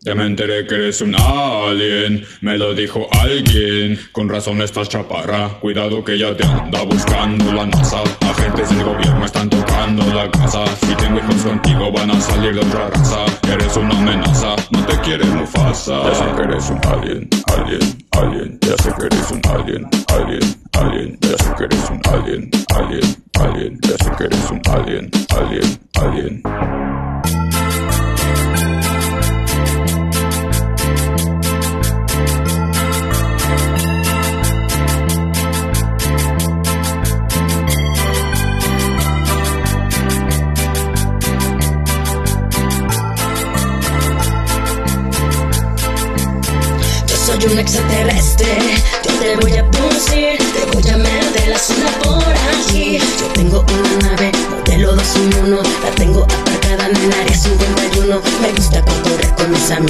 Ya me enteré que eres un alien, me lo dijo alguien. Con razón estás chaparra, cuidado que ya te anda buscando la NASA. Agentes del gobierno están tocando la casa. Si tengo hijos contigo van a salir de otra raza. Eres una amenaza, no te quiere Mufasa. Ya sé que eres un alien, alien, alien. Ya sé que eres un alien, alien, alien. Ya sé que eres un alien, alien, alien. Ya sé que eres un alien, alien, alien. Soy un extraterrestre, yo te voy a producir, te voy a meter la zona por aquí. Yo tengo una nave, modelo 211, la tengo aparcada en el área 51. Me gusta correr con mis amigos.